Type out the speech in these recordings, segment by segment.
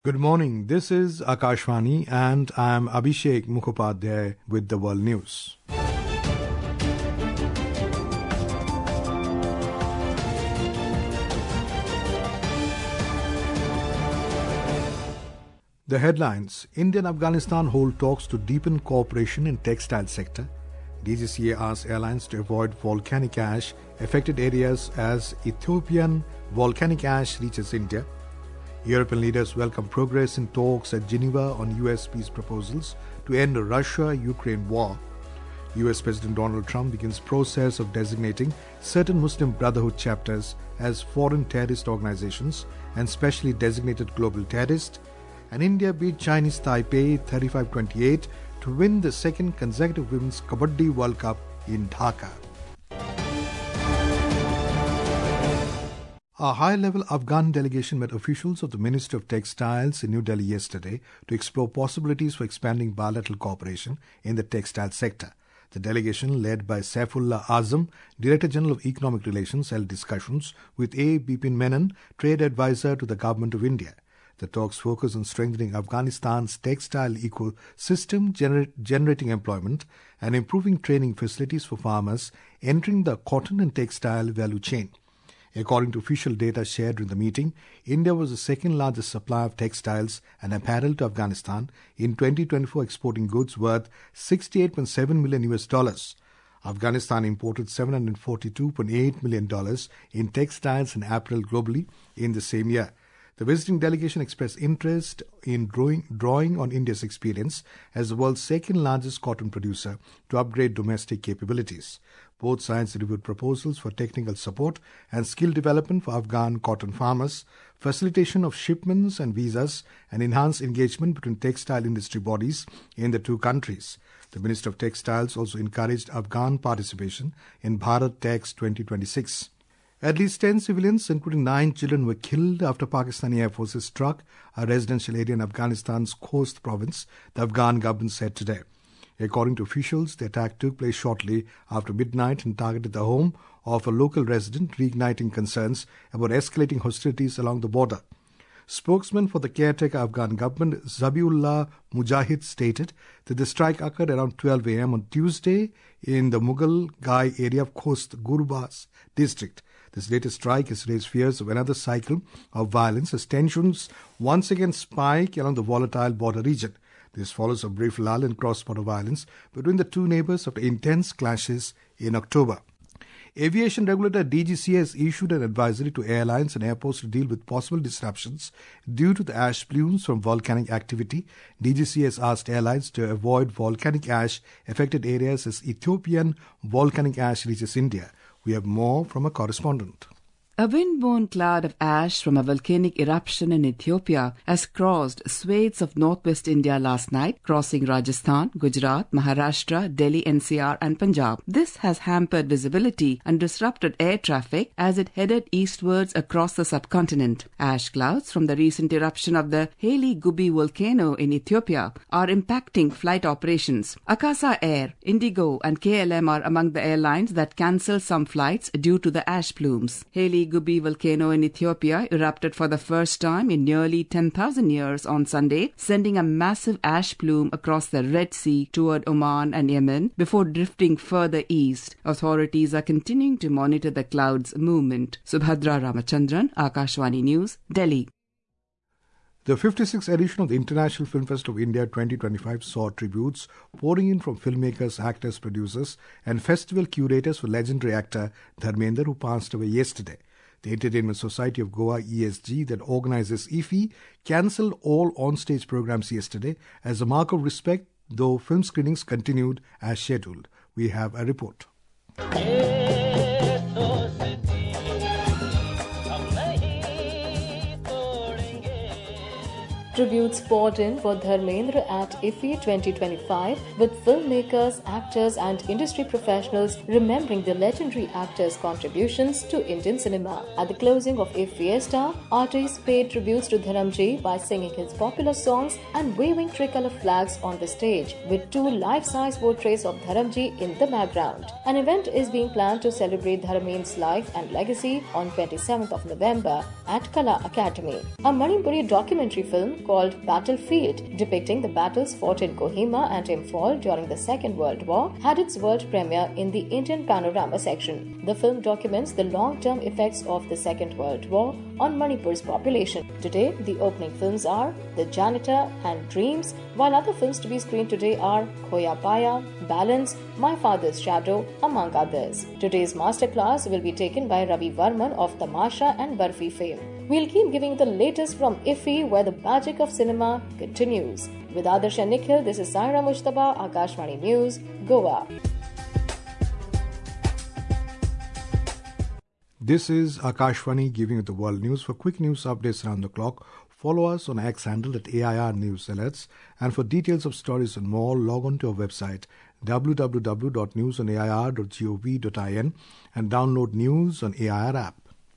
Good morning. This is Akashvani and I am Abhishek Mukhopadhyay with the World News. The headlines: India and Afghanistan hold talks to deepen cooperation in textile sector. DGCA asks airlines to avoid volcanic ash affected areas as Ethiopian volcanic ash reaches India. European leaders welcome progress in talks at Geneva on US peace proposals to end the Russia-Ukraine war. US President Donald Trump begins process of designating certain Muslim Brotherhood chapters as foreign terrorist organizations and specially designated global terrorists. And India beat Chinese Taipei 35-28 to win the second consecutive Women's Kabaddi World Cup in Dhaka. A high-level Afghan delegation met officials of the Ministry of Textiles in New Delhi yesterday to explore possibilities for expanding bilateral cooperation in the textile sector. The delegation, led by Saifullah Azam, Director General of Economic Relations, held discussions with A. Bipin Menon, Trade Advisor to the Government of India. The talks focus on strengthening Afghanistan's textile ecosystem, generating employment, and improving training facilities for farmers entering the cotton and textile value chain. According to official data shared during the meeting, India was the second largest supplier of textiles and apparel to Afghanistan in 2024, exporting goods worth $68.7 million. Afghanistan imported $742.8 million in textiles and apparel globally in the same year. The visiting delegation expressed interest in drawing on India's experience as the world's second largest cotton producer to upgrade domestic capabilities. Both sides reviewed proposals for technical support and skill development for Afghan cotton farmers, facilitation of shipments and visas, and enhanced engagement between textile industry bodies in the two countries. The Minister of Textiles also encouraged Afghan participation in Bharat Tex 2026. At least 10 civilians, including 9 children, were killed after Pakistani Air Forces struck a residential area in Afghanistan's Khost province, the Afghan government said today. According to officials, the attack took place shortly after midnight and targeted the home of a local resident, reigniting concerns about escalating hostilities along the border. Spokesman for the caretaker Afghan government, Zabiullah Mujahid, stated that the strike occurred around 12 a.m. on Tuesday in the Mughal Gai area of Khost Gurbaz district. This latest strike has raised fears of another cycle of violence as tensions once again spike along the volatile border region. This follows a brief lull in cross-border violence between the two neighbors after intense clashes in October. Aviation regulator DGCA has issued an advisory to airlines and airports to deal with possible disruptions due to the ash plumes from volcanic activity. DGCA has asked airlines to avoid volcanic ash affected areas as Ethiopian volcanic ash reaches India. We have more from a correspondent. A wind-borne cloud of ash from a volcanic eruption in Ethiopia has crossed swathes of northwest India last night, crossing Rajasthan, Gujarat, Maharashtra, Delhi NCR and Punjab. This has hampered visibility and disrupted air traffic as it headed eastwards across the subcontinent. Ash clouds from the recent eruption of the Haile Gubi volcano in Ethiopia are impacting flight operations. Akasa Air, Indigo and KLM are among the airlines that cancelled some flights due to the ash plumes. Haile Gubi volcano in Ethiopia erupted for the first time in nearly 10,000 years on Sunday, sending a massive ash plume across the Red Sea toward Oman and Yemen before drifting further east. Authorities are continuing to monitor the cloud's movement. Subhadra Ramachandran, Akashvani News, Delhi. The 56th edition of the International Film Festival of India 2025 saw tributes pouring in from filmmakers, actors, producers and festival curators for legendary actor Dharmendra, who passed away yesterday. The Entertainment Society of Goa, ESG, that organizes IFFI, cancelled all on-stage programs yesterday as a mark of respect, though film screenings continued as scheduled. We have a report. Tributes poured in for Dharmendra at IFFI 2025, with filmmakers, actors and industry professionals remembering the legendary actor's contributions to Indian cinema. At the closing of IFFI Fiesta, artists paid tributes to Dharamji by singing his popular songs and waving tricolour flags on the stage, with 2 life-size portraits of Dharamji in the background. An event is being planned to celebrate Dharmendra's life and legacy on 27th of November at Kala Academy. A Manipuri documentary film called Battlefield, depicting the battles fought in Kohima and Imphal during the Second World War, had its world premiere in the Indian Panorama section. The film documents the long-term effects of the Second World War on Manipur's population. Today, the opening films are The Janitor and Dreams, while other films to be screened today are Khoya Paya, Balance, My Father's Shadow, among others. Today's masterclass will be taken by Ravi Varman of Tamasha and Barfi fame. We'll keep giving the latest from IFFI, where the magic of cinema continues. With Adarsh and Nikhil, this is Saira Mujtaba, Akashvani News, Goa. This is Akashvani giving you the world news. For quick news updates around the clock, follow us on X handle at AIR News Alerts. And for details of stories and more, log on to our website www.newsonair.gov.in and download News on AIR app.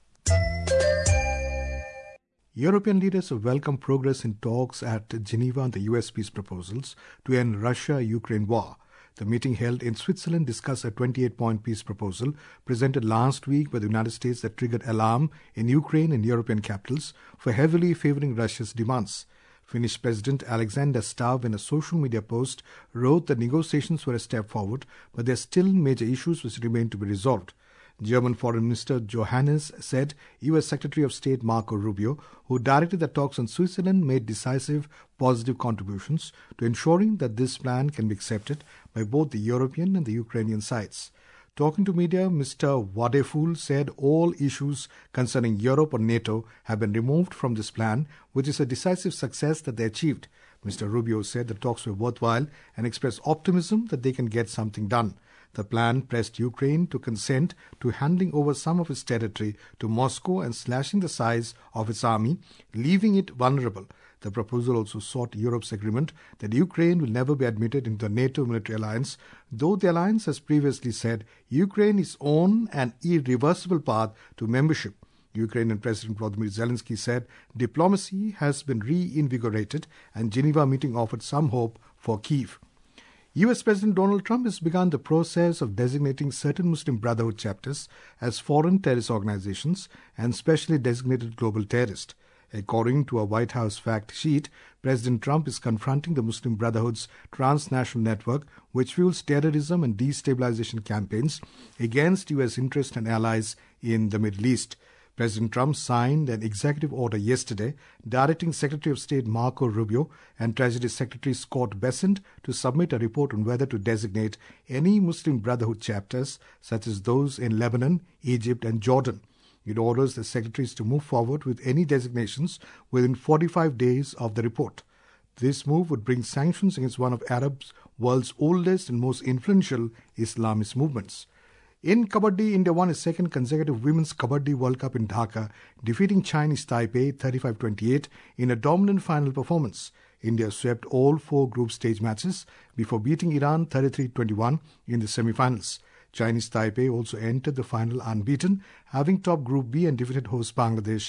European leaders have welcomed progress in talks at Geneva on the US peace proposals to end Russia-Ukraine war. The meeting held in Switzerland discussed a 28-point peace proposal presented last week by the United States that triggered alarm in Ukraine and European capitals for heavily favoring Russia's demands. Finnish President Alexander Stubb, in a social media post, wrote that negotiations were a step forward, but there are still major issues which remain to be resolved. German Foreign Minister Johannes said U.S. Secretary of State Marco Rubio, who directed the talks on Switzerland, made decisive positive contributions to ensuring that this plan can be accepted by both the European and the Ukrainian sides. Talking to media, Mr. Wadeful said all issues concerning Europe or NATO have been removed from this plan, which is a decisive success that they achieved. Mr. Rubio said the talks were worthwhile and expressed optimism that they can get something done. The plan pressed Ukraine to consent to handing over some of its territory to Moscow and slashing the size of its army, leaving it vulnerable. The proposal also sought Europe's agreement that Ukraine will never be admitted into the NATO military alliance, though the alliance has previously said Ukraine is on an irreversible path to membership. Ukrainian President Volodymyr Zelensky said diplomacy has been reinvigorated and Geneva meeting offered some hope for Kyiv. U.S. President Donald Trump has begun the process of designating certain Muslim Brotherhood chapters as foreign terrorist organizations and specially designated global terrorists. According to a White House fact sheet, President Trump is confronting the Muslim Brotherhood's transnational network, which fuels terrorism and destabilization campaigns against U.S. interests and allies in the Middle East. President Trump signed an executive order yesterday directing Secretary of State Marco Rubio and Treasury Secretary Scott Bessent to submit a report on whether to designate any Muslim Brotherhood chapters, such as those in Lebanon, Egypt and Jordan. It orders the secretaries to move forward with any designations within 45 days of the report. This move would bring sanctions against one of Arab's world's oldest and most influential Islamist movements. In Kabaddi, India won its second consecutive Women's Kabaddi World Cup in Dhaka, defeating Chinese Taipei 35-28 in a dominant final performance. India swept all four group stage matches before beating Iran 33-21 in the semi-finals. Chinese Taipei also entered the final unbeaten, having topped Group B and defeated host Bangladesh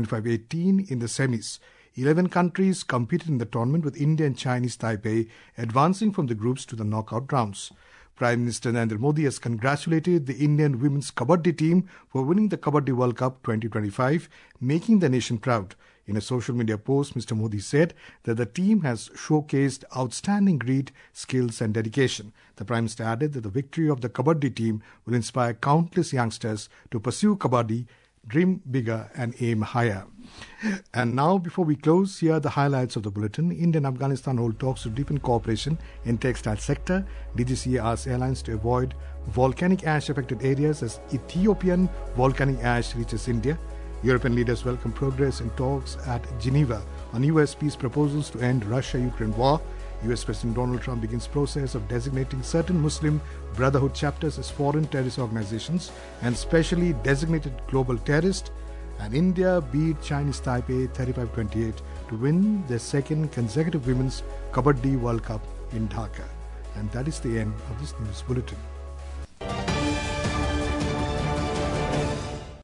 25-18 in the semis. 11 countries competed in the tournament, with India and Chinese Taipei advancing from the groups to the knockout rounds. Prime Minister Narendra Modi has congratulated the Indian women's Kabaddi team for winning the Kabaddi World Cup 2025, making the nation proud. In a social media post, Mr. Modi said that the team has showcased outstanding grit, skills and dedication. The Prime Minister added that the victory of the Kabaddi team will inspire countless youngsters to pursue Kabaddi, dream bigger and aim higher. And now, before we close, here are the highlights of the bulletin. India and Afghanistan hold talks to deepen cooperation in textile sector. DGCA asks airlines to avoid volcanic ash affected areas as Ethiopian volcanic ash reaches India. European leaders welcome progress in talks at Geneva on US peace proposals to end Russia-Ukraine war. US President Donald Trump begins process of designating certain Muslim Brotherhood chapters as foreign terrorist organizations and specially designated global terrorists. And India beat Chinese Taipei 35-28 to win their second consecutive Women's Kabaddi World Cup in Dhaka. And that is the end of this news bulletin.